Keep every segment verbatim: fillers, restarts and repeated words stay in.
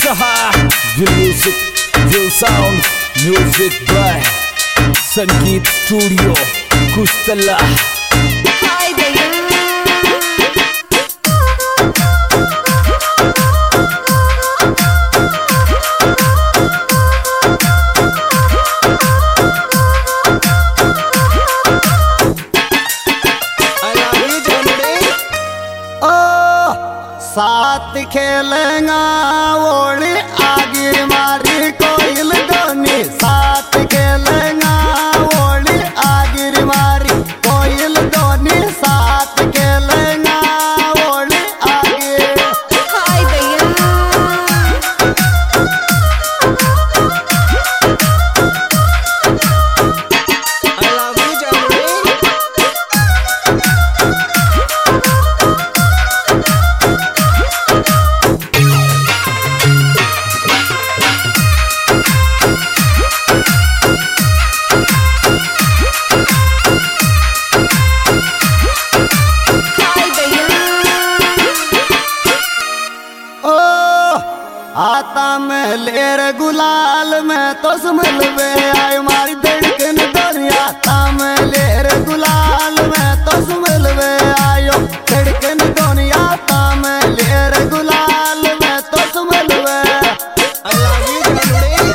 Saha, Will Music, Will Sound, Music by Sangeet Studio, Kustala. Hi there. साथ खेलेंगा ओली आगे मारी कोयल दोनी साथ खेलेंगा ओली आगे मारी कोयल दोनी साथ खेलेंगा ओली आगे। हाय भैया I love you Jamali। आता में लेर गुलाल में तो समलवे आय मारी धड़कन दुनिया आता में लेर गुलाल में तो समलवे आयो धड़कन दुनिया आता में लेर गुलाल में तो समलवे। I love you Jamali।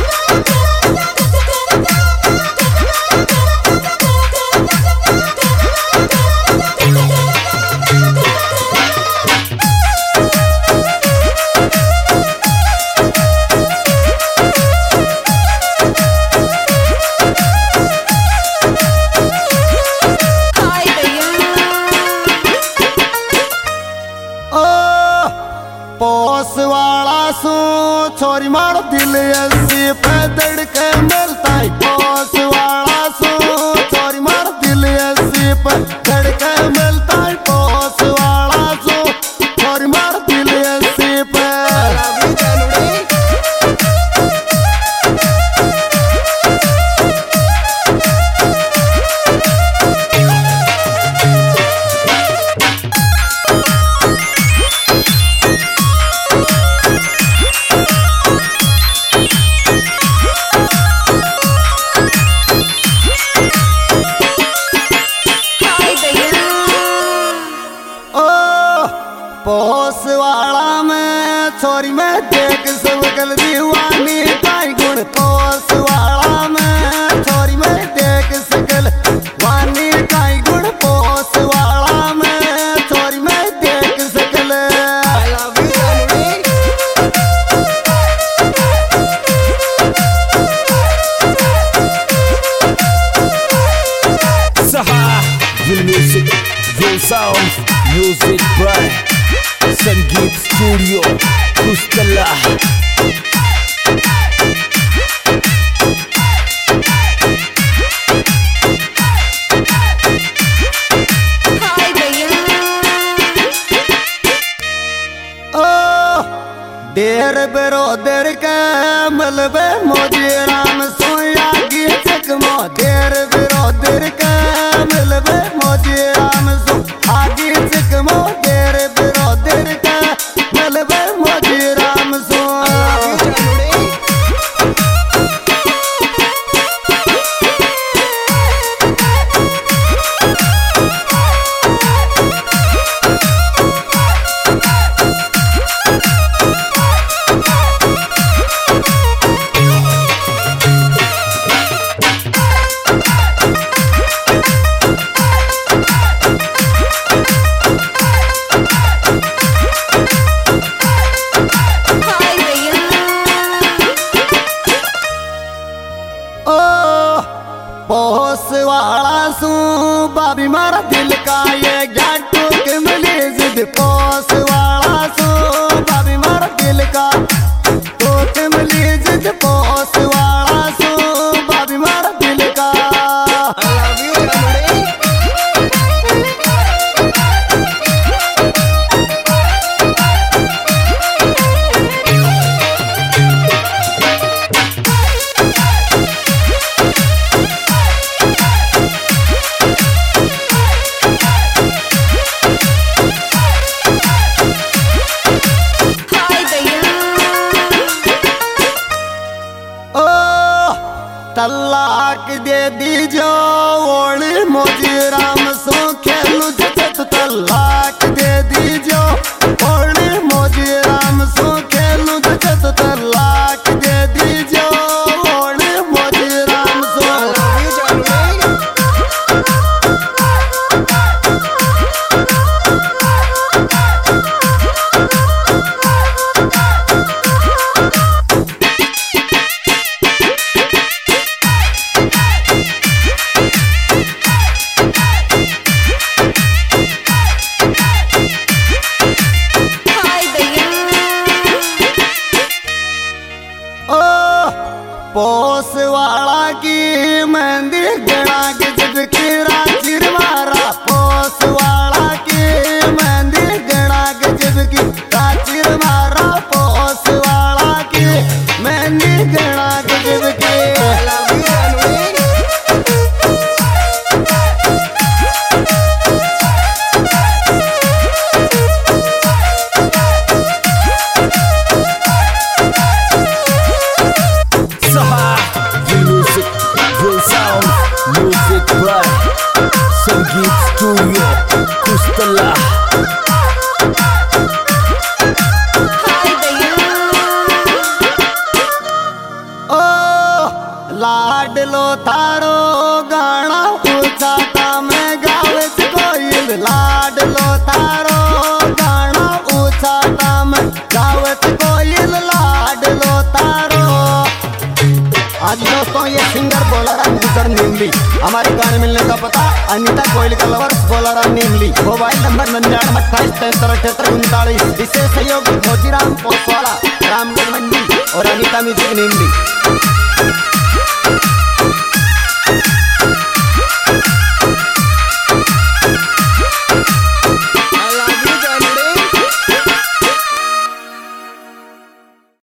पोस वाला सू छोरी मारो दिल ऐसी पे धड़के मिलता है पोस वाला सू छोरी मारो दिल ऐसी पे धड़के मिलता है पोस वाला सू छोरी मारो दिल ऐसी पे। पोस वाला में छोरी में देख सब गल दीवानी ताई गुण पोस वाला में छोरी में देख सकल वानी ताई गुण पोस वाला में छोरी में देख सकल। I love you Jamali। Saha, Will Music, Will Sound, Music by Sangeet Studio, Kustala. हाय भैया देर बरोदर के मलबे मोदी राम सोया की चकमो देर बरोदर के मलबे मोदी राम सो आगे चकमो देर बरोदर के मलबे मोदी राम सो। पोस वाला सू बाबी मारा दिल का ये ज्ञान टूक मिली जिद पोस वाला सू बाबी मारा दिल का टूक मिली जिद पोस वाला सू बाबी मारा दिल का। I love you Jamali। दे दीजो ओली मोजी राम सो खेलू जगत तलाक दे दीजो ओली मोजी राम सो खेलू जगत तलाक दे दीजो ओली मोजी राम सो पोस वाला की मेहंदी गड़ा के जब की राचिर मारा पोस वाला की मेहंदी गड़ा के जब की राचिर मारा पोस वाला की मेहंदी गड़ा के जब की Music by Sangeet Studio Kustala हाय भैया ओ लाडलो थारो गाना ऊंचा में गावे कोयल लाडलो थारो गाना ऊंचा में गावे कोयल लाडलो थारो। आज दोस्तों ये सिंगर बोलर अंकुशर नीमली हमारे गाने मिलने का पता अनीता कोयल का लवर्स बोलर नीमली मोबाइल नंबर निन्यानवे अट्ठाईस तैंतर अठहत्तर उनतालीस विशेष सहयोग मोजीराम पोसवाला रामगढ़ मंडी और अनीता म्यूजिक नीमली।